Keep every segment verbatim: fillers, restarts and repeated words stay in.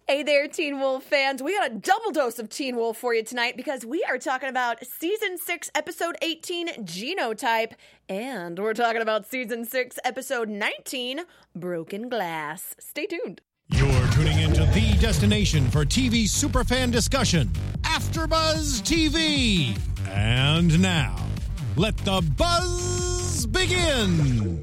Hey there, Teen Wolf fans. We got a double dose of Teen Wolf for you tonight because we are talking about Season six, Episode eighteen, Genotype, and we're talking about Season six, Episode nineteen, Broken Glass. Stay tuned. You're tuning into the destination for T V superfan discussion, AfterBuzz T V. And now, let the buzz begin.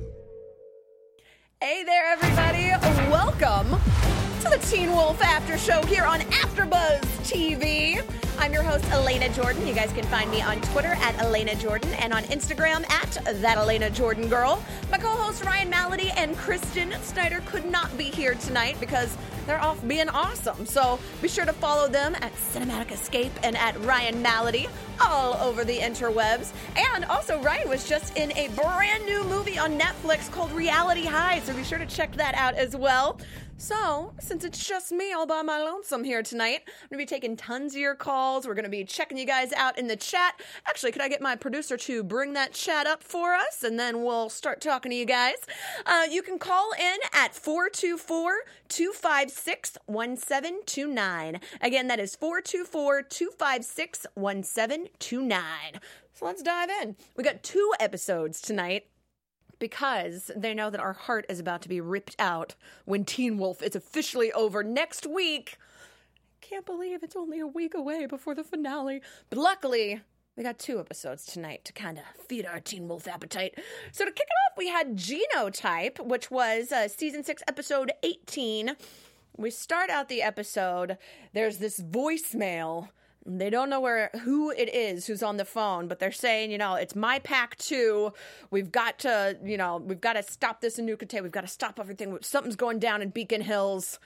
Hey there, everybody. Welcome to the Teen Wolf After Show here on AfterBuzz T V. I'm your host, Elena Jordan. You guys can find me on Twitter at Elena Jordan and on Instagram at That Elena Jordan Girl. My co-hosts Ryan Malady and Kristen Snyder could not be here tonight because they're off being awesome. So be sure to follow them at Cinematic Escape and at Ryan Malady all over the interwebs. And also, Ryan was just in a brand new movie on Netflix called Reality High, so be sure to check that out as well. So, since it's just me all by my lonesome here tonight, I'm going to be taking tons of your calls. We're going to be checking you guys out in the chat. Actually, could I get my producer to bring that chat up for us? And then we'll start talking to you guys. Uh, you can call in at four two four, two five six, one seven two nine. Again, that is four two four, two five six, one seven two nine. So let's dive in. We got two episodes tonight, because they know that our heart is about to be ripped out when Teen Wolf is officially over next week. Can't believe it's only a week away before the finale. But luckily, we got two episodes tonight to kind of feed our Teen Wolf appetite. So to kick it off, we had Genotype, which was uh, Season six, Episode eighteen. We start out the episode. There's this voicemail. They don't know where who it is who's on the phone, but they're saying, you know, it's my pack too. We've got to, you know, we've got to stop this in Nukete. We've got to stop everything. Something's going down in Beacon Hills.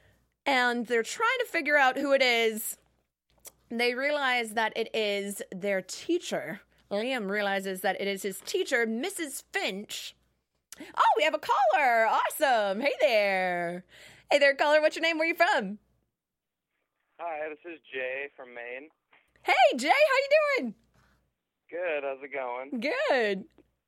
And they're trying to figure out who it is. They realize that it is their teacher. Liam realizes that it is his teacher, Missus Finch. Oh, we have a caller. Awesome. Hey there. Hey there, caller. What's your name? Where are you from? Hi, this is Jay from Maine. Hey, Jay, how you doing? Good, how's it going? Good.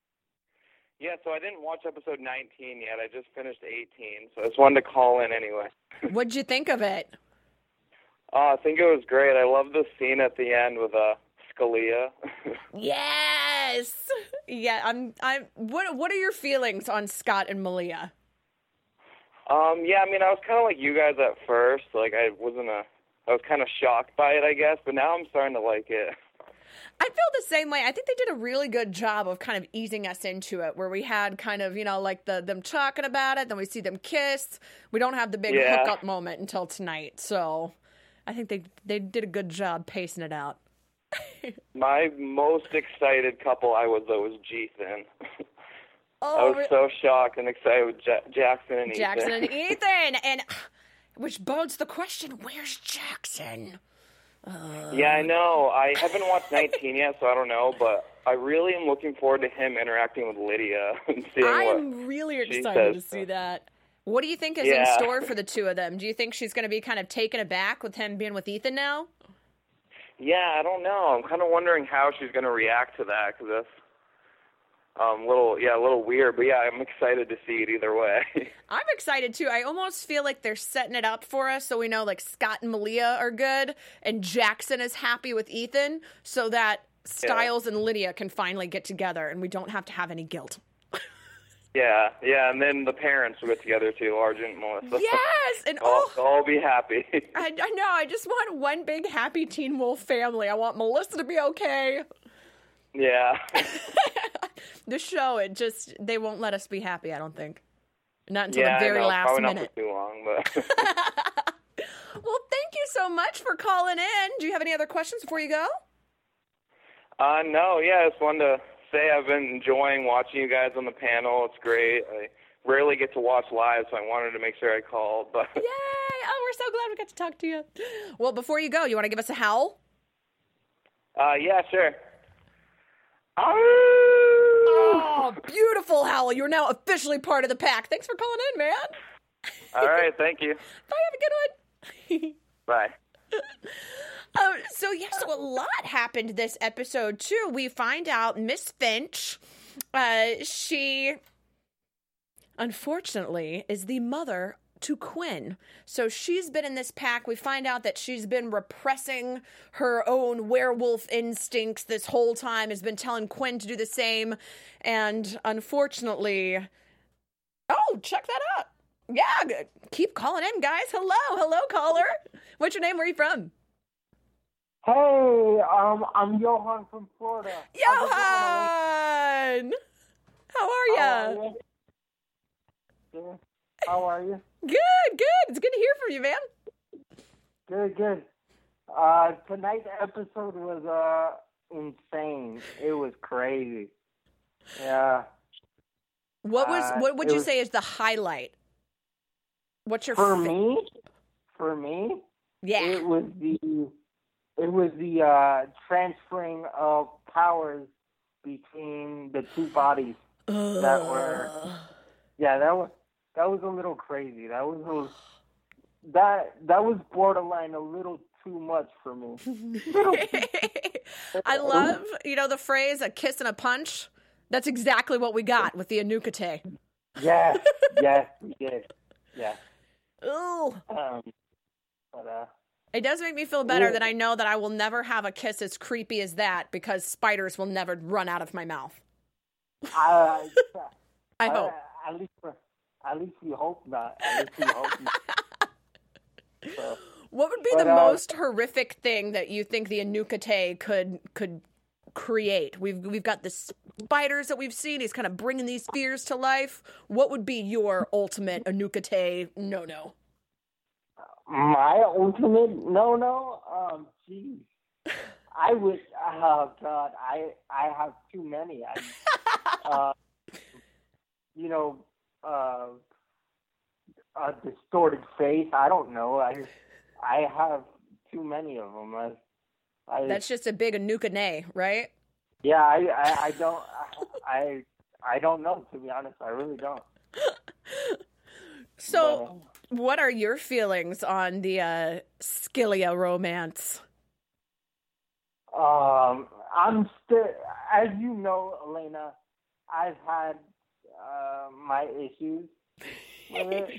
Yeah, so I didn't watch episode nineteen yet. I just finished eighteen, so I just wanted to call in anyway. What'd you think of it? Oh, I think it was great. I love the scene at the end with uh, Scalia. Yes! Yeah, I'm, I'm, what, what are your feelings on Scott and Malia? Um, yeah, I mean, I was kind of like you guys at first. Like, I wasn't a... I was kind of shocked by it, I guess, but now I'm starting to like it. I feel the same way. I think they did a really good job of kind of easing us into it, where we had kind of, you know, like the them talking about it, then we see them kiss. We don't have the big yeah. hookup moment until tonight, so I think they they did a good job pacing it out. My most excited couple I was, though, was Jethan. Oh, I was so shocked and excited with ja- Jackson and Jackson Ethan. and Ethan, and... Which bodes the question, where's Jackson? Uh... Yeah, I know. I haven't watched nineteen yet, so I don't know, but I really am looking forward to him interacting with Lydia and seeing I what am really she excited to says. see that. What do you think is yeah. in store for the two of them? Do you think she's going to be kind of taken aback with him being with Ethan now? Yeah, I don't know. I'm kind of wondering how she's going to react to that, because that's Um, little, yeah, a little weird, but yeah, I'm excited to see it either way. I'm excited too. I almost feel like they're setting it up for us so we know like Scott and Malia are good and Jackson is happy with Ethan so that Stiles yeah. and Lydia can finally get together and we don't have to have any guilt. yeah, yeah, and then the parents will get together too, Argent and Melissa. Yes! And I'll, oh, they'll all be happy. I, I know, I just want one big happy Teen Wolf family. I want Melissa to be okay. Yeah. The show, it just, they won't let us be happy, I don't think. Not until yeah, the very I know. last Probably minute. Not for too long, but... Well, thank you so much for calling in. Do you have any other questions before you go? Uh, no, yeah, I just wanted to say I've been enjoying watching you guys on the panel. It's great. I rarely get to watch live, so I wanted to make sure I called. But Yay! Oh, we're so glad we got to talk to you. Well, before you go, you want to give us a howl? Uh, yeah, sure. Oh, beautiful howl. You're now officially part of the pack. Thanks for calling in, man. All right, thank you. Bye, have a good one. Bye. Uh, so, yeah, so a lot happened this episode, too. We find out Miss Finch, uh, she, unfortunately, is the mother to Quinn. So she's been in this pack. We find out that she's been repressing her own werewolf instincts this whole time, has been telling Quinn to do the same. And unfortunately, oh, check that out. Yeah, keep calling in, guys. Hello, hello, caller. What's your name? Where are you from? Hey, um, I'm Johan from Florida. Johan! How are ya? How are you? Good. How are you? Good, good. It's good to hear from you, man. Good, good. Uh, tonight's episode was, uh, insane. It was crazy. Yeah. What was, Uh, what would it you was- say is the highlight? What's your For fa- me, for me, Yeah. it was the, it was the, uh, transferring of powers between the two bodies that were, yeah, that was, that was a little crazy. That was a, that, that was borderline a little too much for me. I love, you know, the phrase, a kiss and a punch. That's exactly what we got with the Anukate. Yes, yes, we did. Yeah. Ooh. Um, but, uh, It does make me feel better Yeah. that I know that I will never have a kiss as creepy as that because spiders will never run out of my mouth. I, I uh, hope. At least, at least we hope not. At least we hope not. So, What would be But, the uh, most horrific thing that you think the Anukate could could create? We've we've got the spiders that we've seen. He's kind of bringing these fears to life. What would be your ultimate Anukate no-no? my ultimate no no. Um, geez, I would. Oh God, I I have too many. I, uh, you know, uh, a distorted face. I don't know. I I have too many of them. I, I That's just a big Anukane, right? yeah. I, I I don't. I I don't know, to be honest. I really don't. So, what are your feelings on the uh, Skillia romance? Um, I'm still, as you know, Elena, I've had uh, my issues with it,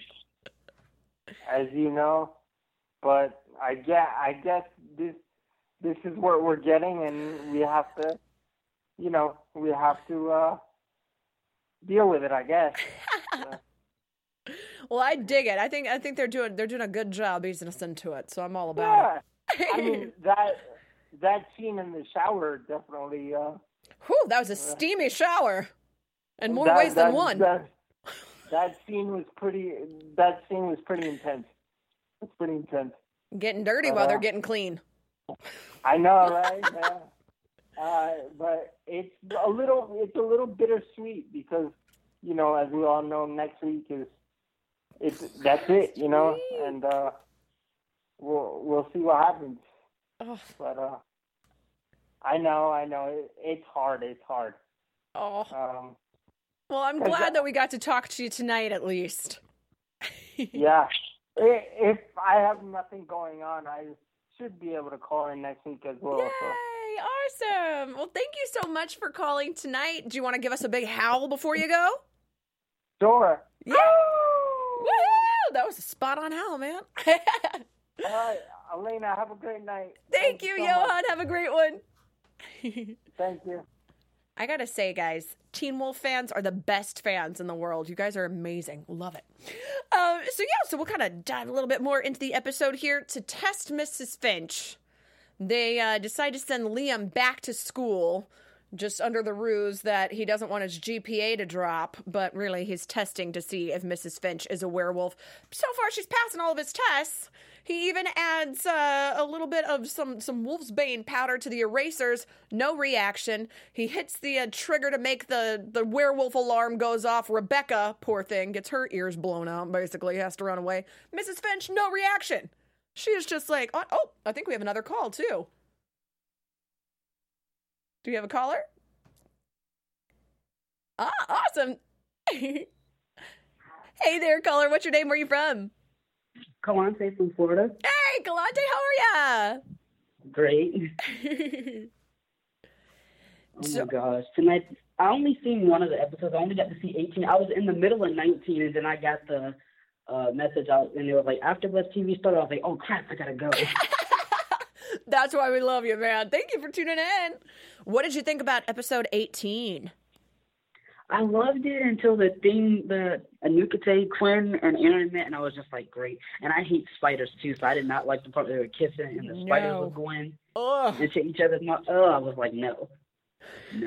as you know. But I guess, I guess this this is what we're getting, and we have to, you know, we have to uh, deal with it, I guess. Uh, Well, I dig it. I think I think they're doing they're doing a good job easing us into it. So I'm all about yeah, I mean that that scene in the shower definitely. Uh, it. Whew, that was a steamy shower, in more that, ways than that, one. That, that scene was pretty. That scene was pretty intense. It's pretty intense. Getting dirty But, while uh, they're getting clean. I know, right? Yeah. Uh, but it's a little. It's a little bittersweet because, you know, as we all know, next week is. It's that's it, you know, and uh, we'll we'll see what happens. Oh, But uh, I know, I know, it, it's hard. It's hard. oh. Um, Well, I'm glad that we got to talk to you tonight, at least. yeah. I- If I have nothing going on, I should be able to call in next week as well. Yay! So. Awesome. Well, thank you so much for calling tonight. Do you want to give us a big howl before you go? Sure. Yeah. Woohoo! That was a spot on howl, man. All right, Elena, have a great night. Thank you, so Johan. much. Have a great one. Thank you. I gotta say, guys, Teen Wolf fans are the best fans in the world. You guys are amazing. Love it. Um, so yeah, so we'll kind of dive a little bit more into the episode here to test Missus Finch. They uh, decide to send Liam back to school, just under the ruse that he doesn't want his G P A to drop, but really he's testing to see if Missus Finch is a werewolf. So far, she's passing all of his tests. He even adds uh, a little bit of some, some Wolfsbane powder to the erasers. No reaction. He hits the uh, trigger to make the, the werewolf alarm goes off. Rebecca, poor thing, gets her ears blown out, basically, has to run away. Missus Finch, no reaction. She is just like, oh, oh, I think we have another call, too. Do you have a caller? Ah, awesome. Hey there, caller. What's your name? Where are you from? Kalante from Florida. Hey, Galante, how are Great. ya? Oh So- my gosh. Tonight, I only seen one of the episodes. I only got to see eighteen. I was in the middle of nineteen, and then I got the uh, message out, and it was like, AfterBuzz T V started. I was like, oh, crap, I gotta go. That's why we love you, man. Thank you for tuning in. What did you think about episode eighteen? I loved it until the thing, the Anukete, Quinn, and Aaron met, and I was just like, great. And I hate spiders, too, so I did not like the part where they were kissing and the No. spiders were going Ugh. into each other's mouth. Oh, I was like, no. No.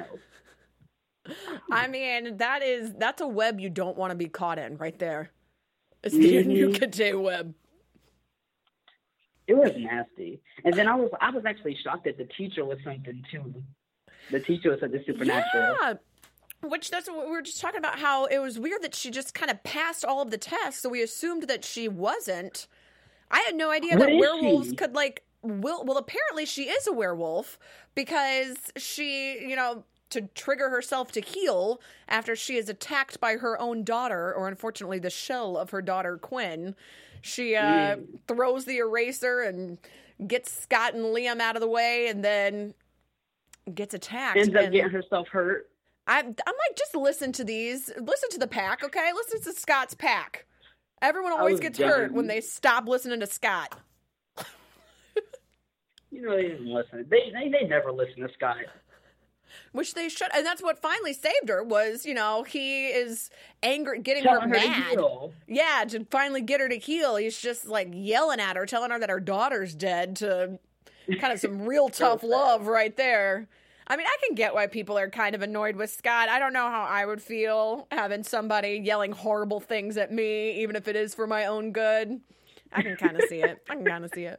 I mean, that is, that's a web you don't want to be caught in right there. It's the Mhm. Anukete web. It was nasty. And then I was I was actually shocked that the teacher was something, too. The teacher was something supernatural. Yeah. Which that's what we were just talking about, how it was weird that she just kind of passed all of the tests, so we assumed that she wasn't. I had no idea What that is werewolves she? could, like, will, well, apparently she is a werewolf because she, you know, to trigger herself to heal after she is attacked by her own daughter, or unfortunately the shell of her daughter, Quinn, she uh, Mm. throws the eraser and gets Scott and Liam out of the way and then gets attacked. Ends up and- getting herself hurt. I'm, I'm like, just listen to these. Listen to the pack, okay? Listen to Scott's pack. Everyone I always was gets done. hurt when they stop listening to Scott. You know, they didn't listen. They, they, they never listen to Scott. Which they should. And that's what finally saved her was, you know, he is angry, getting Telling her her to mad. heal. Yeah, to finally get her to heal. He's just like yelling at her, telling her that her daughter's dead to kind of some real tough sad. love right there. I mean, I can get why people are kind of annoyed with Scott. I don't know how I would feel having somebody yelling horrible things at me, even if it is for my own good. I can kind of see it. I can kind of see it.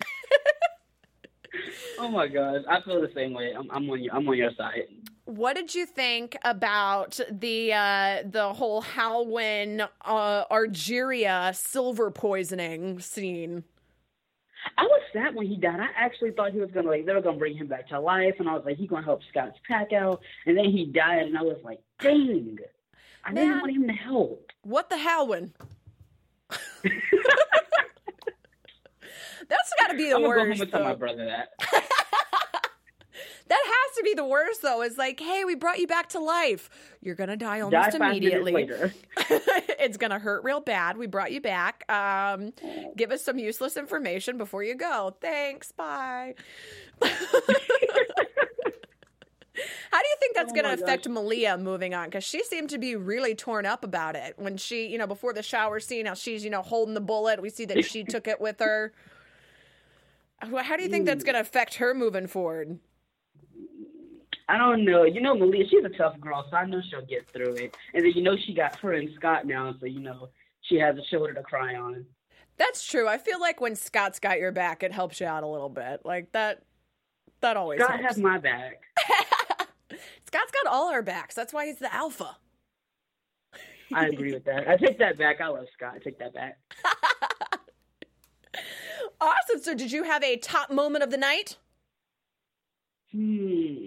Oh my gosh, I feel the same way. I'm, I'm on your, I'm on your side. What did you think about the uh, the whole Halwyn uh, Argeria silver poisoning scene? I was sad when he died. I actually thought he was gonna like they were gonna bring him back to life, and I was like, he's gonna help Scott's pack out. And then he died, and I was like, dang, I Man. didn't want him to help. What the Halwyn? That's got to be the I'm gonna go home worst. and tell my though. brother that. That has to be the worst, though. Is like, hey, we brought you back to life. You're gonna die Die almost five minutes immediately. later. It's gonna hurt real bad. We brought you back. Um, give us some useless information before you go. Thanks. Bye. How do you think that's Oh going to my gosh. affect Malia moving on? Because she seemed to be really torn up about it when she, you know, before the shower scene, how she's, you know, holding the bullet. We see that she took it with her. How do you think that's going to affect her moving forward? I don't know. You know, Malia, she's a tough girl, so I know she'll get through it. And then you know she got her and Scott now, so you know she has a shoulder to cry on. That's true. I feel like when Scott's got your back, it helps you out a little bit. Like that, that always Scott helps. has my back. Scott's got all our backs. That's why he's the alpha. I agree with that. I take that back. I love Scott. I take that back. Awesome. So did you have a top moment of the night? Hmm.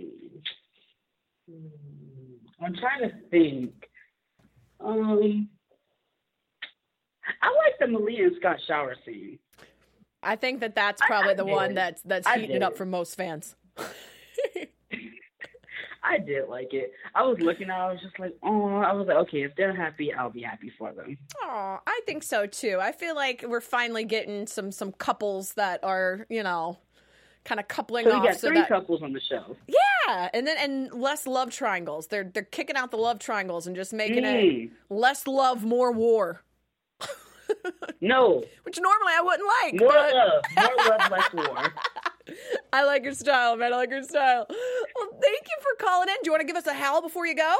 I'm trying to think. Um, I like the Malia and Scott shower scene. I think that that's probably I the did. one that's that's I heating it up did. for most fans. I did like it. I was looking at it, I was just like, oh, I was like, okay, if they're happy, I'll be happy for them. Oh, I think so too. I feel like we're finally getting some some couples that are, you know, kind of coupling So we off. got so three that couples on the show. yeah, and then and less love triangles. They're they're kicking out the love triangles and just making it Mm. less love, more war. No, Which normally I wouldn't like. more but love. More love, less war. I like your style, man. I like your style. Well, thank you for calling in. Do you want to give us a howl before you go?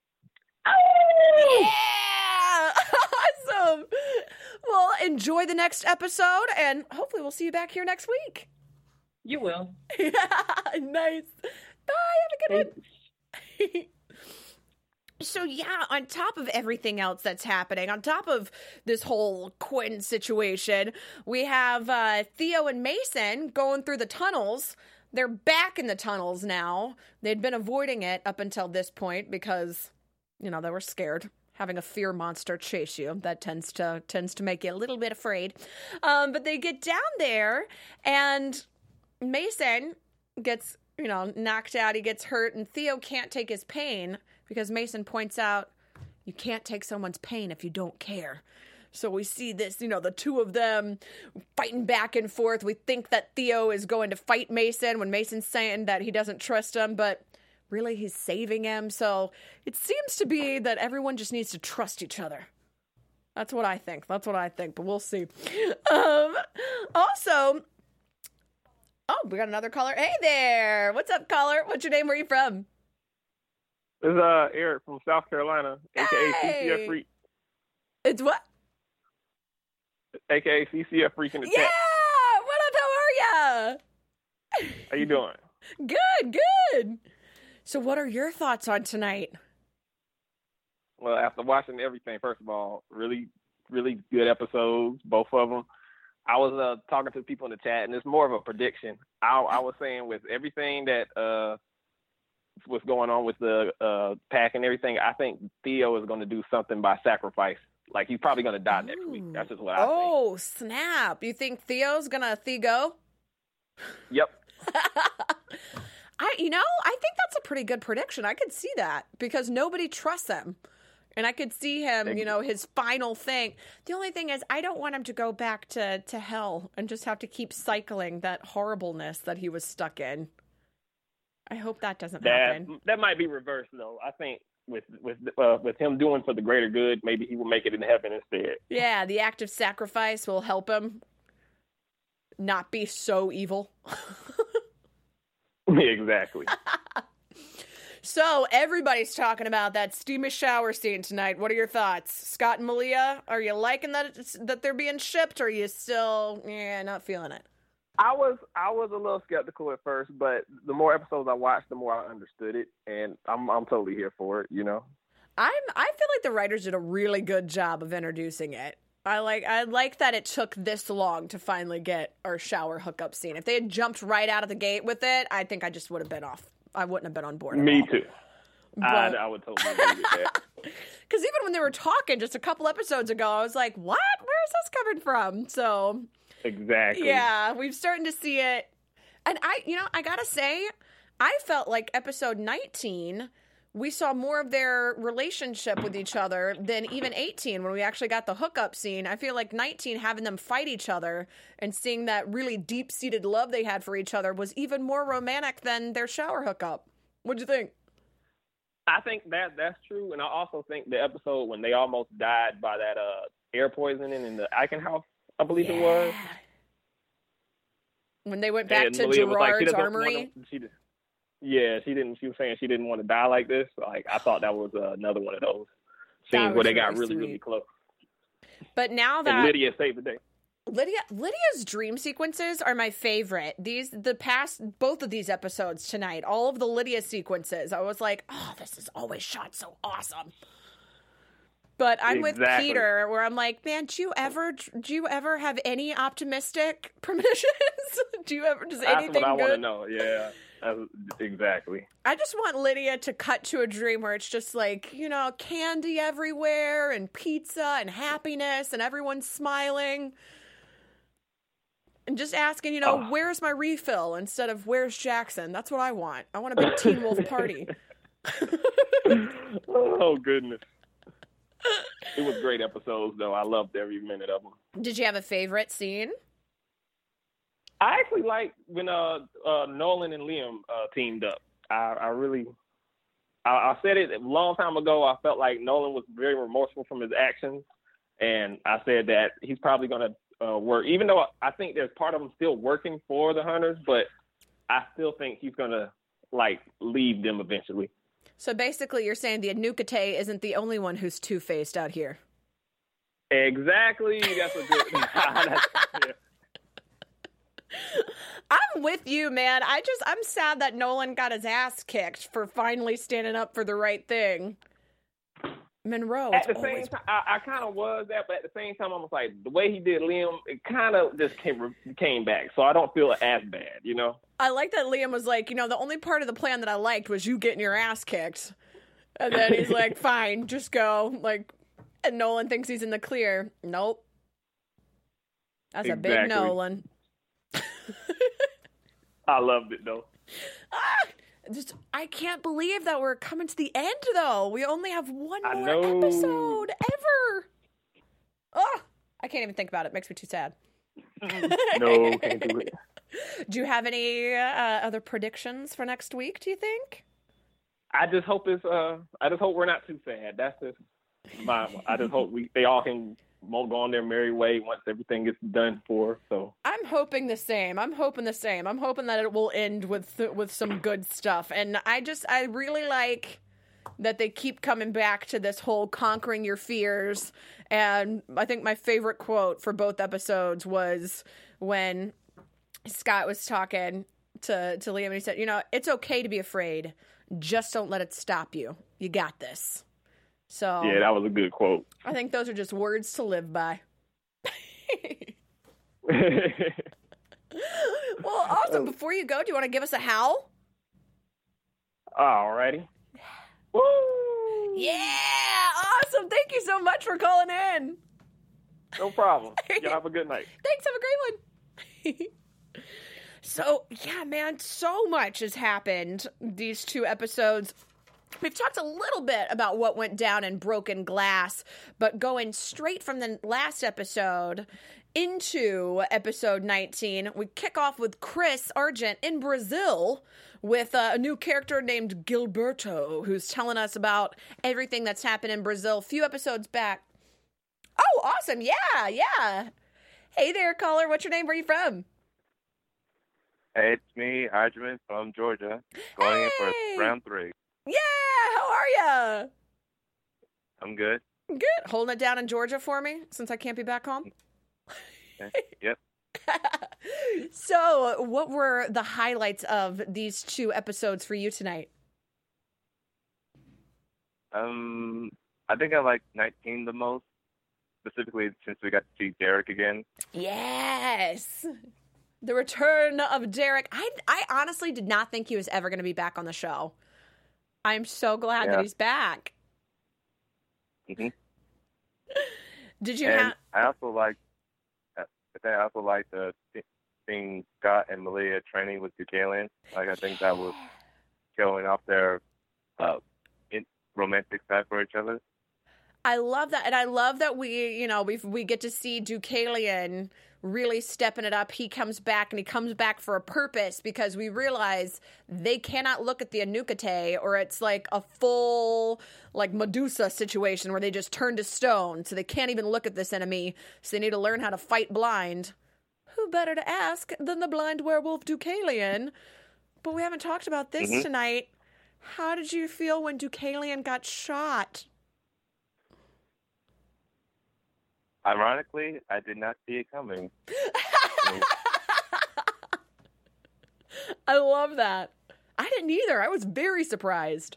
Oh! Yeah! Awesome. Well, enjoy the next episode, and hopefully we'll see you back here next week. You will. Yeah, nice. Bye. Have a good one. So, yeah, on top of everything else that's happening, on top of this whole Quinn situation, we have uh, Theo and Mason going through the tunnels. They're back in the tunnels now. They'd been avoiding it up until this point because, you know, they were scared. Having a fear monster chase you, that tends to tends to make you a little bit afraid. Um, but they get down there, and Mason gets, you know, knocked out. He gets hurt, and Theo can't take his pain because Mason points out you can't take someone's pain if you don't care. So we see this, you know, the two of them fighting back and forth. We think that Theo is going to fight Mason when Mason's saying that he doesn't trust him, but really he's saving him. So it seems to be that everyone just needs to trust each other. That's what I think. That's what I think, but we'll see. Um, also, oh, we got another caller. Hey there. What's up, caller? What's your name? Where are you from? This is uh, Eric from South Carolina, a k a. Hey. C C F Freak. It's what? a k a. C C F Freak in the Yeah! chat. What up? How are ya? How you doing? Good, good. So what are your thoughts on tonight? Well, after watching everything, first of all, really, really good episodes, both of them. I was uh, talking to people in the chat, and it's more of a prediction. I, I was saying with everything that uh, was going on with the uh, pack and everything, I think Theo is going to do something by sacrifice. Like, he's probably going to die next week. That's just what I oh, think. Oh, snap. You think Theo's going to Theo? Yep. I, you know, I think that's a pretty good prediction. I could see that because nobody trusts him. And I could see him, you know, his final thing. The only thing is I don't want him to go back to, to hell and just have to keep cycling that horribleness that he was stuck in. I hope that doesn't that, happen. That might be reversed, though. I think with with uh, with him doing for the greater good, maybe he will make it in heaven instead. Yeah, the act of sacrifice will help him not be so evil. Exactly. So everybody's talking about that steamy shower scene tonight. What are your thoughts? Scott and Malia, are you liking that it's, that they're being shipped, or are you still yeah, not feeling it? I was I was a little skeptical at first, but the more episodes I watched, the more I understood it, and I'm I'm totally here for it, you know. I'm I feel like the writers did a really good job of introducing it. I like I like that it took this long to finally get our shower hookup scene. If they had jumped right out of the gate with it, I think I just would have been off. I wouldn't have been on board at Me all. too. But, I, I would totally agree with that. Because even when they were talking just a couple episodes ago, I was like, what? Where is this coming from? So, exactly. yeah, we're starting to see it. And I, you know, I gotta say, I felt like episode nineteen, we saw more of their relationship with each other than even eighteen when we actually got the hookup scene. I feel like nineteen, having them fight each other and seeing that really deep-seated love they had for each other was even more romantic than their shower hookup. What'd you think? I think that that's true, and I also think the episode when they almost died by that uh, air poisoning in the Eichen house, I believe yeah. it was. When they went back and to Malia was like, she Gerard's doesn't armory. want to- she, yeah, she didn't. She was saying she didn't want to die like this. Like, I thought that was uh, another one of those That scenes was where they got really really, sweet. really close. But now that And Lydia saved the day. Lydia Lydia's dream sequences are my favorite. These the past both of these episodes tonight, all of the Lydia sequences, I was like, oh, this is always shot so awesome. But I'm with Exactly. Peter, where I'm like, man, do you ever do you ever have any optimistic premonitions? do you ever does That's anything what I want to good? know. Yeah, that's, exactly. I just want Lydia to cut to a dream where it's just like, you know, candy everywhere and pizza and happiness and everyone's smiling. And just asking, you know, Oh. where's my refill instead of where's Jackson? That's what I want. I want a big Teen Wolf party. Oh, goodness. It was great episodes, though. I loved every minute of them. Did you have a favorite scene? I actually like when uh, uh, Nolan and Liam uh, teamed up. I, I really, I, I said it a long time ago. I felt like Nolan was very remorseful from his actions, and I said that he's probably going to uh, work. Even though I think there's part of him still working for the Hunters, but I still think he's going to like leave them eventually. So basically, you're saying the Anukate isn't the only one who's two-faced out here. Exactly. That's a good. That's, yeah. I'm with you, man. I just, I'm sad that Nolan got his ass kicked for finally standing up for the right thing. Monroe. At it's the same always- time, I, I kind of was that, but at the same time, I was like, the way he did Liam, it kind of just came came back, so I don't feel as bad, you know? I like that Liam was like, you know, the only part of the plan that I liked was you getting your ass kicked. And then he's like, fine, just go. Like, and Nolan thinks he's in the clear. Nope. That's a big Exactly. Nolan. I loved it, though. Ah! Just, I can't believe that we're coming to the end, though. We only have one I more know. episode ever. Oh, I can't even think about it. It makes me too sad. No, can't do it. Do you have any uh, other predictions for next week, do you think? I just hope it's. Uh, I just hope we're not too sad. That's just my. I just hope we they all can go on their merry way once everything gets done for. So I'm hoping the same. I'm hoping the same. I'm hoping that it will end with with some good stuff. And I just I really like that they keep coming back to this whole conquering your fears. And I think my favorite quote for both episodes was when Scott was talking to to Liam and he said, "You know, it's okay to be afraid. Just don't let it stop you. You got this." So yeah, that was a good quote. I think those are just words to live by. Well, awesome. Before you go, do you want to give us a howl? Alrighty. Woo! Yeah, awesome. Thank you so much for calling in. No problem. Y'all have a good night. Thanks. Have a great one. So, yeah, man, so much has happened these two episodes. We've talked a little bit about what went down in Broken Glass, but going straight from the last episode into episode nineteen, we kick off with Chris Argent in Brazil with uh, a new character named Gilberto, who's telling us about everything that's happened in Brazil a few episodes back. Oh, awesome. Yeah, yeah. Hey there, caller. What's your name? Where are you from? Hey, it's me, Arjun from Georgia, going Hey! in for round three. Yeah, how are ya? I'm good. Good. Holding it down in Georgia for me since I can't be back home. Okay. Yep. So, what were the highlights of these two episodes for you tonight? Um, I think I like nineteen the most, specifically since we got to see Derek again. Yes. The return of Derek. I, I honestly did not think he was ever going to be back on the show. I'm so glad Yeah. that he's back. hmm Did you And have... I also like, I think I also like the seeing Scott and Malia training with Deucalion. Like I think that was showing off their uh, in, romantic side for each other. I love that. And I love that we, you know, we we get to see Deucalion really stepping it up. He comes back and he comes back for a purpose because we realize they cannot look at the Anukate or it's like a full like Medusa situation where they just turn to stone. So they can't even look at this enemy. So they need to learn how to fight blind. Who better to ask than the blind werewolf Deucalion? But we haven't talked about this Mhm. tonight. How did you feel when Deucalion got shot? Ironically, I did not see it coming. I love that. I didn't either. I was very surprised.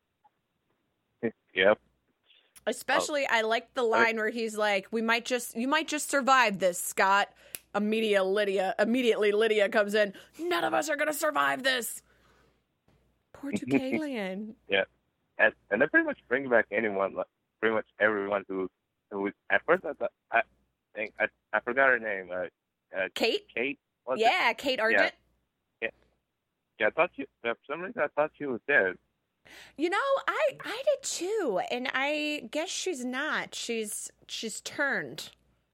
Yep. Especially, I like the line where he's like, "We might just, you might just survive this, Scott." Immediate Lydia, immediately Lydia comes in. None of us are gonna survive this. Poor Deucalion. Yeah, and and they pretty much bring back anyone, like, pretty much everyone who who at first I thought I think I I forgot her name. Uh, uh, Kate? Kate. Was it? Yeah, Kate Argent. Yeah, I thought you. For some reason, I thought she was dead. You know, I I did too, and I guess she's not. She's she's turned.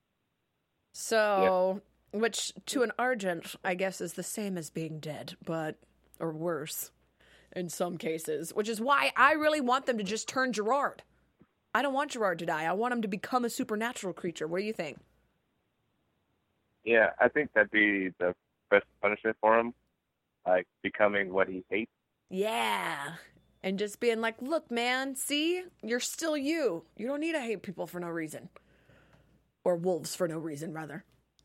So, which to an Argent, I guess, is the same as being dead, but or worse in some cases. Which is why I really want them to just turn Gerard. I don't want Gerard to die. I want him to become a supernatural creature. What do you think? Yeah, I think that'd be the best punishment for him, like becoming what he hates. Yeah. And just being like, look, man, see? You're still you. You don't need to hate people for no reason. Or wolves for no reason, rather.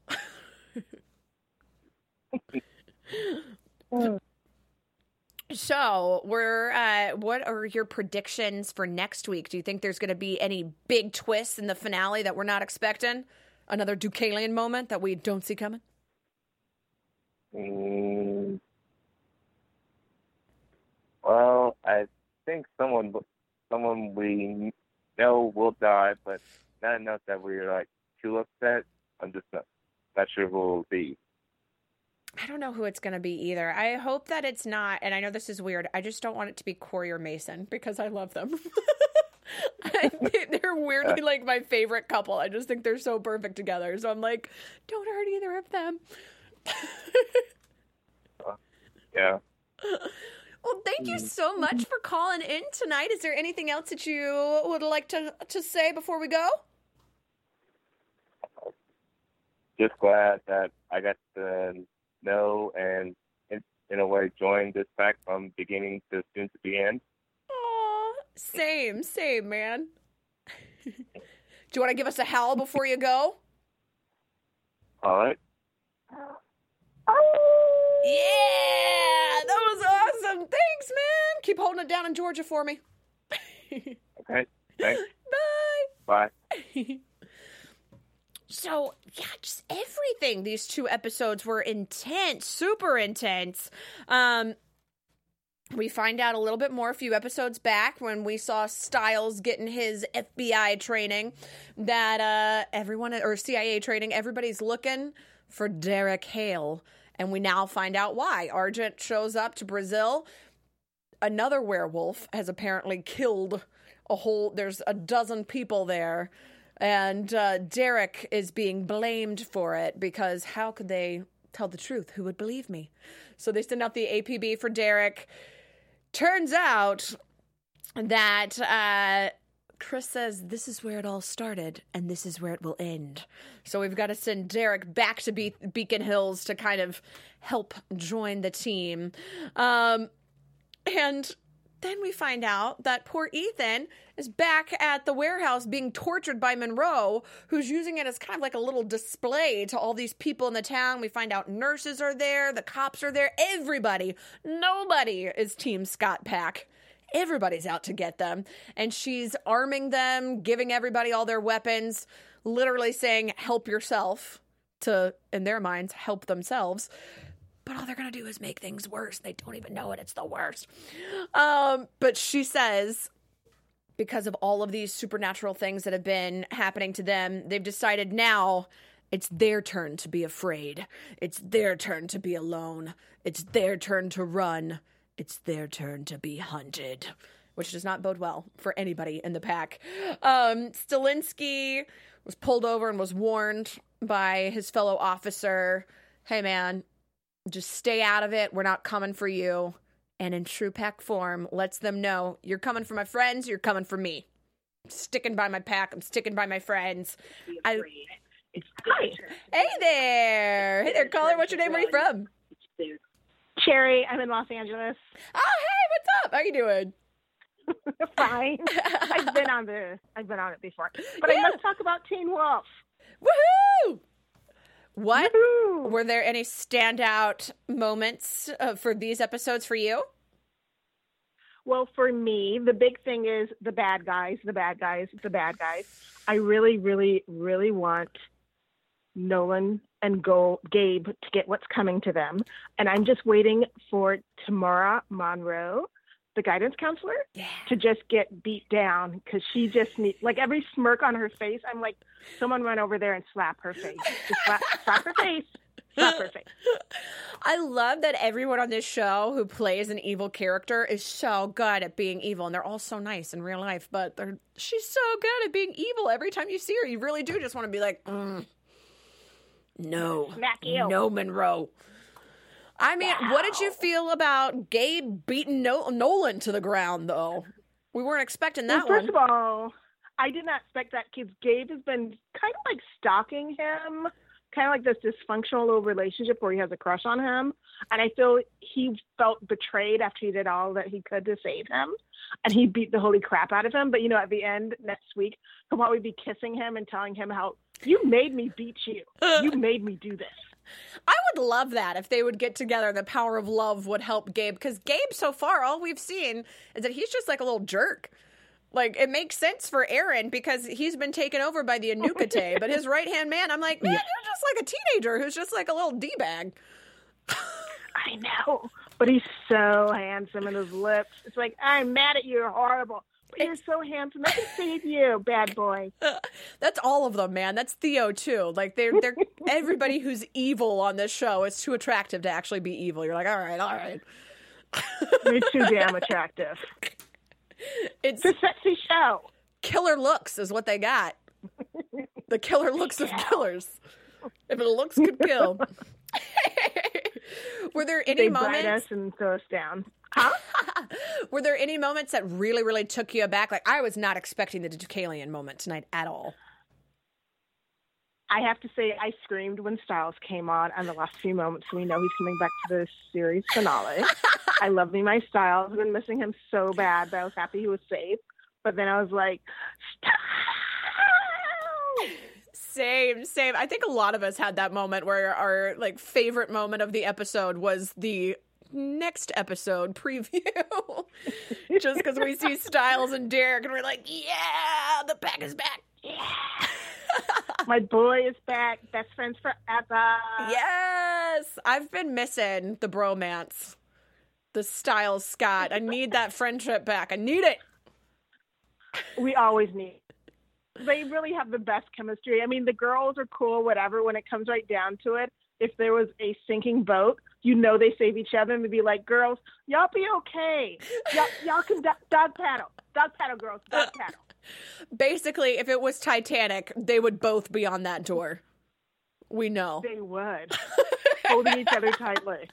So, we're, uh, what are your predictions for next week? Do you think there's going to be any big twists in the finale that we're not expecting? Another Deucalion moment that we don't see coming? Mm, well, I think someone, someone we know will die, but not enough that we're like too upset. I'm just not, not sure who it will be. I don't know who it's going to be either. I hope that it's not, and I know this is weird, I just don't want it to be Corey or Mason because I love them. I think they're weirdly like my favorite couple. I just think they're so perfect together. So I'm like, don't hurt either of them. Yeah. Well, thank you so much for calling in tonight. Is there anything else that you would like to to say before we go? Just glad that I got to know and, in, in a way, join this pack from beginning to soon to the end. Aw, same, same, man. Do you want to give us a howl before you go? All right. Yeah, that was awesome. Thanks, man. Keep holding it down in Georgia for me. Okay. Thanks. Bye. Bye. So, yeah, just everything. These two episodes were intense, super intense. Um, we find out a little bit more a few episodes back when we saw Styles getting his F B I training that uh, everyone, or C I A training, everybody's looking for Derek Hale. And we now find out why. Argent shows up to Brazil. Another werewolf has apparently killed a whole, there's a dozen people there. And uh, Derek is being blamed for it because how could they tell the truth? Who would believe me? So they send out the A P B for Derek. Turns out that uh, Chris says this is where it all started and this is where it will end. So we've got to send Derek back to Be- Beacon Hills to kind of help join the team. Um, and then we find out that poor Ethan is back at the warehouse being tortured by Monroe, who's using it as kind of like a little display to all these people in the town. We find out nurses are there, the cops are there, everybody. Nobody is Team Scott Pack. Everybody's out to get them. And she's arming them, giving everybody all their weapons, literally saying, help yourself, to, in their minds, help themselves. But all they're going to do is make things worse. They don't even know it. It's the worst. Um, but she says, because of all of these supernatural things that have been happening to them, they've decided now it's their turn to be afraid. It's their turn to be alone. It's their turn to run. It's their turn to be hunted, which does not bode well for anybody in the pack. Um, Stilinski was pulled over and was warned by his fellow officer, hey, man, just stay out of it. We're not coming for you. And in true pack form, lets them know, you're coming for my friends, you're coming for me. I'm sticking by my pack. I'm sticking by my friends. I, Hi. Hey there. Hey there, caller. What's your name? Where are you from? Cherry. I'm in Los Angeles. Oh, hey, what's up? How you doing? Fine. I've been on the I've been on it before. But Yeah. I must talk about Teen Wolf. Woohoo! What? Woohoo! Were there any standout moments uh, for these episodes for you? Well, for me, the big thing is the bad guys, the bad guys, the bad guys. I really, really, really want Nolan and Go- Gabe to get what's coming to them. And I'm just waiting for Tamara Monroe, the guidance counselor, Yeah. to just get beat down because she just needs, like every smirk on her face, I'm like, someone run over there and slap her face. Just slap, slap her face. Slap her face. I love that everyone on this show who plays an evil character is so good at being evil, and they're all so nice in real life, but they're she's so good at being evil. Every time you see her, you really do just want to be like, mm, no, Smack you. no, Monroe. I mean, what did you feel about Gabe beating no- Nolan to the ground, though? We weren't expecting that well, first one. of all, I did not expect that because Gabe has been kind of like stalking him, kind of like this dysfunctional little relationship where he has a crush on him. And I feel he felt betrayed after he did all that he could to save him. And he beat the holy crap out of him. But, you know, at the end next week, he'll probably be kissing him and telling him how, you made me beat you. You made me do this. I would love that if they would get together and the power of love would help Gabe. Because Gabe, so far, all we've seen is that he's just like a little jerk. Like, it makes sense for Aaron because he's been taken over by the Anukate. But his right-hand man, I'm like, man, you're just like a teenager who's just like a little D-bag. I know. But he's so handsome in his lips. It's like, I'm mad at you. You're horrible. But you're so handsome. I can save you, bad boy. That's all of them, man. That's Theo, too. Like, they're, they're everybody who's evil on this show is too attractive to actually be evil. You're like, all right, all right. You're too damn attractive. It's It's a sexy show. killer looks is what they got. The killer looks of killers. If it looks, could kill. Were there any they moments? bite us and throw us down. Huh? Were there any moments that really, really took you aback? Like, I was not expecting the Deucalion moment tonight at all. I have to say, I screamed when Styles came on on the last few moments. So we know he's coming back to the series finale. I love me my Styles. I've been missing him so bad, but I was happy he was safe. But then I was like, Styles! Same, same. I think a lot of us had that moment where our like favorite moment of the episode was the next episode preview. Just because we see Styles and Derek and we're like, yeah, the pack is back. Yeah. My boy is back. Best friends forever. Yes. I've been missing the bromance. The Styles Scott. I need that friendship back. I need it. We always need it. They really have the best chemistry. I mean, the girls are cool, whatever. When it comes right down to it, if there was a sinking boat, you know they save each other and they'd be like, girls, y'all be okay. Y'all, y'all can do- dog paddle. Dog paddle, girls. Dog paddle. Basically, if it was Titanic, they would both be on that door. We know. They would. Holding each other tightly.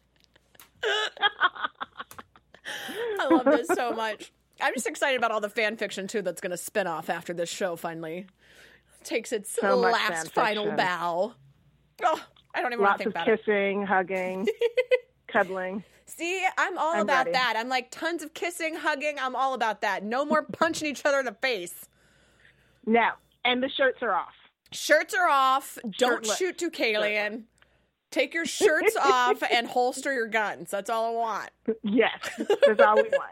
I love this so much. I'm just excited about all the fan fiction, too, that's going to spin off after this show finally takes its So much last fan final fiction. bow. Oh, I don't even want Lots to think of about kissing, hugging, cuddling. it. See, I'm all I'm about ready. that. I'm like, tons of kissing, hugging. I'm all about that. No more punching each other in the face. No. And the shirts are off. Shirts are off. Don't Shirtless. shoot Deucalion. Take your shirts off and holster your guns. That's all I want. Yes. That's all we want.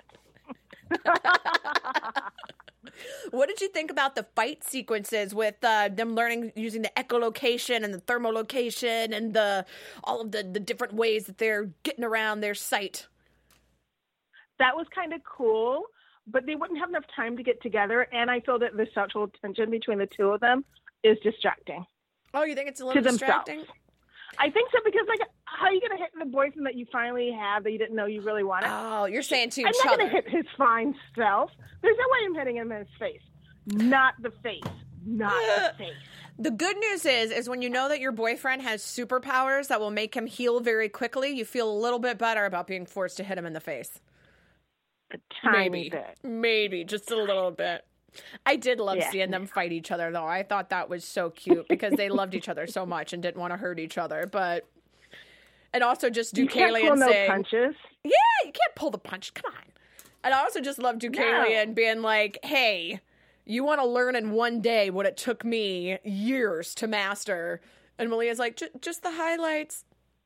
What did you think about the fight sequences with uh, them learning using the echolocation and the thermalocation and the all of the, the different ways that they're getting around their sight? That was kind of cool, but they wouldn't have enough time to get together, and I feel that the sexual tension between the two of them is distracting. Oh, you think it's a little To distracting? themselves. I think so, because, like, how are you going to hit the boyfriend that you finally have that you didn't know you really wanted? Oh, you're saying to I'm each not other. going to hit his fine self. There's no way I'm hitting him in his face. Not the face. Not the face. The good news is, is when you know that your boyfriend has superpowers that will make him heal very quickly, you feel a little bit better about being forced to hit him in the face. A tiny Maybe. bit. Maybe. Just a little bit. I did love Yeah. seeing them fight each other, though. I thought that was so cute because they loved each other so much and didn't want to hurt each other. But, and also just You can't pull Deucalion no saying, punches. yeah, you can't pull the punch. Come on. And I also just love Deucalion being like, hey, you want to learn in one day what it took me years to master. And Malia's like, "J- just the highlights.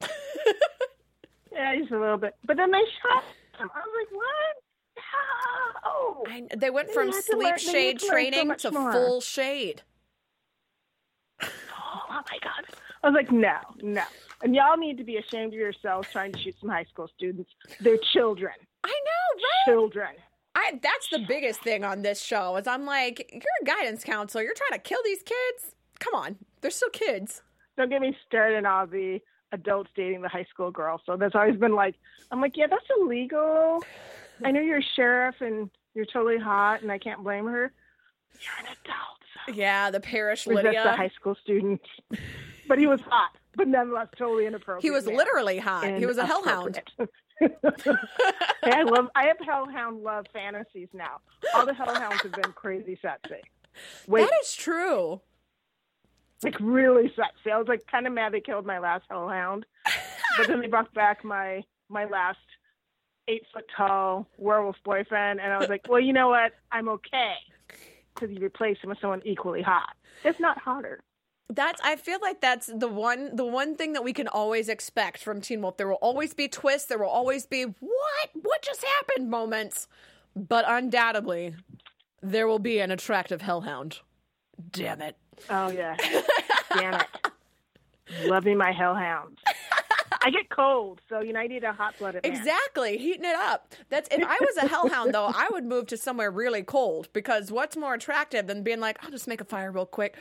Yeah, just a little bit. But then they shot him. I was like, what? No. I, they went They from had to sleep learn- they shade had to learn so training much to more. full shade. Oh, oh my God. I was like, no, no. And y'all need to be ashamed of yourselves trying to shoot some high school students. They're children. I know, right? Children. I that's the biggest thing on this show is I'm like, you're a guidance counselor. You're trying to kill these kids? Come on. They're still kids. Don't get me started on all the adults dating the high school girls. So that's always been like, I'm like, yeah, that's illegal. I know you're a sheriff and you're totally hot and I can't blame her. You're an adult. So Yeah, the parish resist Lydia. the high school student. But he was hot, but nonetheless totally inappropriate. He was man. literally hot. He was a hellhound. Inappropriate. Hey, I love. I have hellhound love fantasies now. All the hellhounds have been crazy sexy. Wait, That is true. like really sexy. I was like kind of mad they killed my last hellhound, but then they brought back my my last eight foot tall werewolf boyfriend, and I was like, well, you know what? I'm okay because you replaced him with someone equally hot, if not hotter. That's I feel like that's the one the one thing that we can always expect from Teen Wolf. There will always be twists, there will always be what? What just happened moments. But undoubtedly, there will be an attractive hellhound. Damn it. Oh yeah, damn it. Love me my hellhounds. I get cold, so you know I need a hot blooded man. Exactly, heating it up. That's if I was a hellhound though, I would move to somewhere really cold because what's more attractive than being like, I'll just make a fire real quick.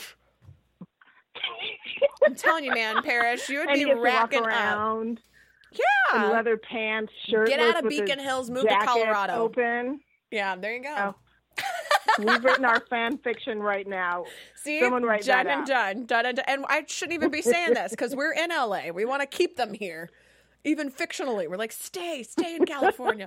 I'm telling you, man, Parrish, you would And be he gets to walk racking up. around in Yeah. leather pants, shirtless. Get out of with his Beacon Hills, move to jacket Colorado. Open. Yeah, there you go. Oh. We've written our fan fiction right now. See, Someone write done that and out. done, done and done. And I shouldn't even be saying this because we're in L A. We want to keep them here, even fictionally. We're like, stay, stay in California.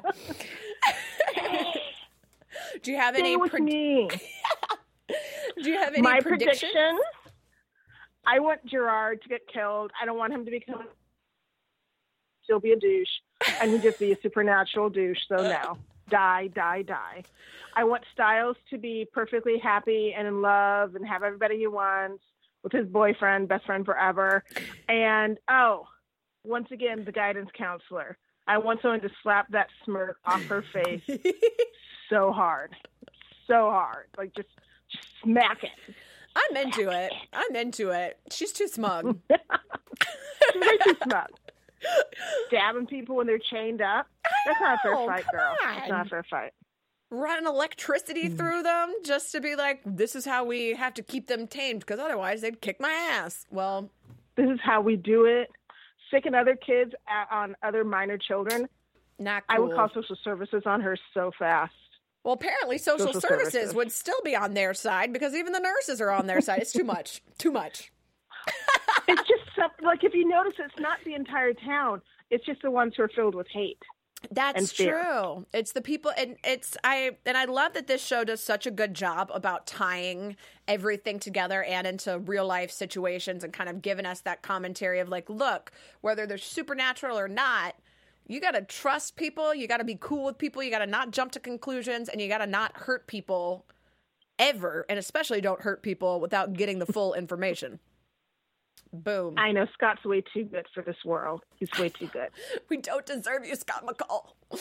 Do you have Stay any? with Pred- me. Do you have any My predictions? prediction? I want Gerard to get killed. I don't want him to become. He'll be a douche, and he'll just be a supernatural douche. So no, die, die, die. I want Styles to be perfectly happy and in love and have everybody he wants with his boyfriend, best friend forever. And oh, once again, the guidance counselor. I want someone to slap that smirk off her face so hard, so hard, like just, just smack it. I'm into it. I'm into it. She's too smug. She's way too smug. Stabbing people when they're chained up. That's not a fair know, fight, come girl. on. That's not a fair fight. Running electricity through them just to be like, this is how we have to keep them tamed because otherwise they'd kick my ass. Well, This is how we do it. Sicking other kids at, on other minor children. not cool. I would call social services on her so fast. Well, apparently social, Social services, services. would still be on their side because even the nurses are on their side. It's too much. Too much. It's just something, like if you notice, it's not the entire town. It's just the ones who are filled with hate. That's and fear. true. It's the people, and it's I and I love that this show does such a good job about tying everything together and into real life situations and kind of giving us that commentary of like, look, whether they're supernatural or not, you got to trust people, you got to be cool with people, you got to not jump to conclusions, and you got to not hurt people ever, and especially don't hurt people without getting the full information. Boom. I know Scott's way too good for this world. He's way too good. We don't deserve you, Scott McCall. Well,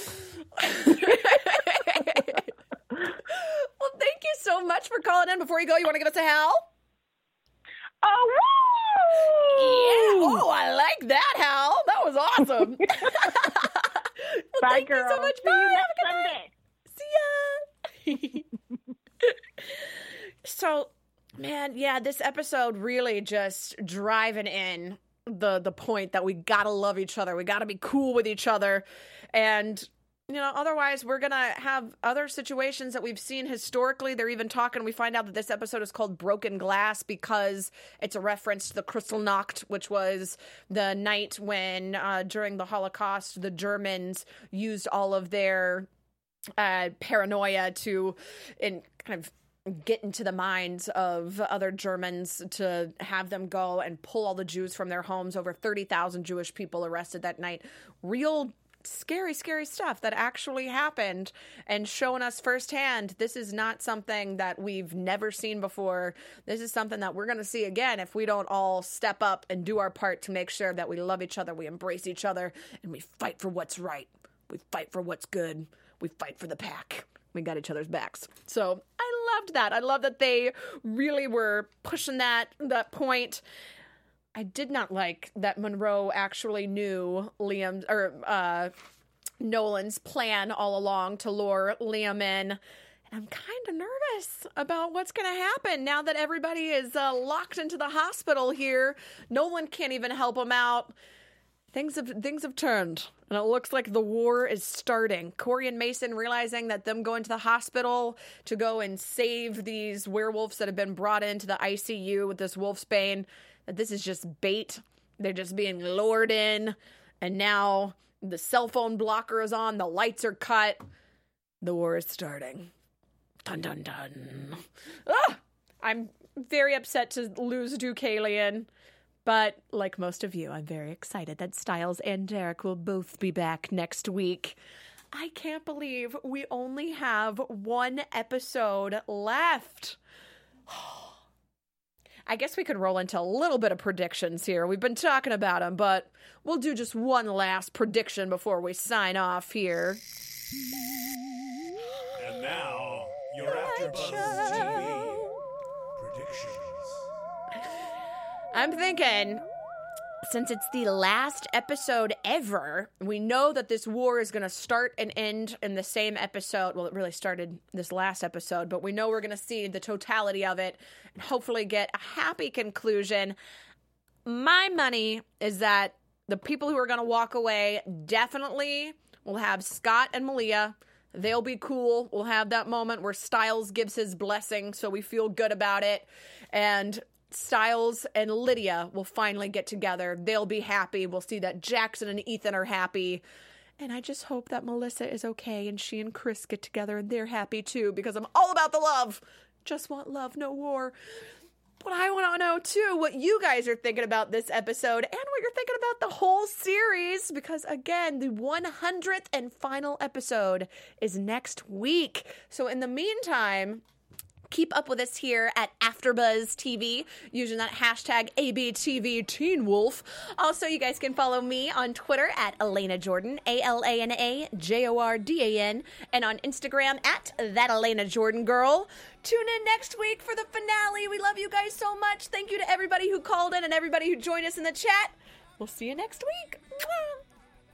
thank you so much for calling in. Before you go, you want to give us a howl? Oh, Yeah. woo! Oh, I like that howl. That was awesome. Well, Bye, thank girl. you so much. See Bye. you Have next a good night. Sunday. See ya. So, man, yeah, this episode really just driving in the the point that we gotta love each other. We gotta be cool with each other. And, you know, otherwise we're gonna have other situations that we've seen historically. They're even talking, we find out that this episode is called Broken Glass because it's a reference to the Kristallnacht, which was the night when, uh, during the Holocaust, the Germans used all of their uh, paranoia to in kind of get into the minds of other Germans to have them go and pull all the Jews from their homes. Over thirty thousand Jewish people arrested that night. Real scary, scary stuff that actually happened, and showing us firsthand this is not something that we've never seen before. This is something that we're going to see again if we don't all step up and do our part to make sure that we love each other, we embrace each other, and we fight for what's right. We fight for what's good. We fight for the pack. We got each other's backs. So I loved that. I love that they really were pushing that that point. I did not like that Monroe actually knew Liam or uh, Nolan's plan all along to lure Liam in. And I'm kind of nervous about what's going to happen now that everybody is uh, locked into the hospital here. Nolan can't even help him out. Things have things have turned, and it looks like the war is starting. Corey and Mason realizing that them going to the hospital to go and save these werewolves that have been brought into the I C U with this wolfsbane, that this is just bait. They're just being lured in, and now the cell phone blocker is on, the lights are cut. The war is starting. Dun dun dun. Ah! I'm very upset to lose Deucalion. But like most of you, I'm very excited that Styles and Derek will both be back next week. I can't believe we only have one episode left. I guess we could roll into a little bit of predictions here. We've been talking about them, but we'll do just one last prediction before we sign off here. And now, your AfterBuzz T V predictions. I'm thinking, since it's the last episode ever, we know that this war is going to start and end in the same episode. Well, it really started this last episode, but we know we're going to see the totality of it and hopefully get a happy conclusion. My money is that the people who are going to walk away definitely will have Scott and Malia. They'll be cool. We'll have that moment where Styles gives his blessing, so we feel good about it. And Styles and Lydia will finally get together. They'll be happy. We'll see that Jackson and Ethan are happy. And I just hope that Melissa is okay and she and Chris get together and they're happy too, because I'm all about the love. Just want love, no war. But I want to know, too, what you guys are thinking about this episode and what you're thinking about the whole series. Because, again, the one hundredth and final episode is next week. So, in the meantime, keep up with us here at AfterBuzz T V using that hashtag A B T V Teen Wolf. Also, you guys can follow me on Twitter at Elena Jordan, A L A N A J O R D A N, and on Instagram at That Elena Jordan Girl. Tune in next week for the finale. We love you guys so much. Thank you to everybody who called in and everybody who joined us in the chat. We'll see you next week. Mwah.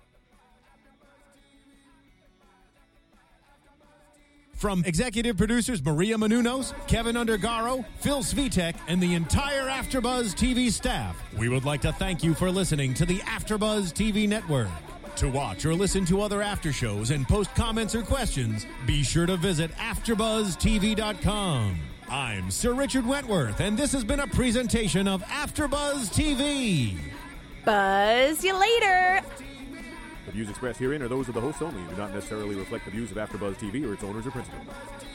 From executive producers Maria Menounos, Kevin Undergaro, Phil Svitek, and the entire AfterBuzz T V staff, we would like to thank you for listening to the AfterBuzz T V network. To watch or listen to other after shows and post comments or questions, be sure to visit after buzz T V dot com. I'm Sir Richard Wentworth, and this has been a presentation of AfterBuzz T V. Buzz you later. The views expressed herein are those of the host only and do not necessarily reflect the views of AfterBuzz T V or its owners or principals.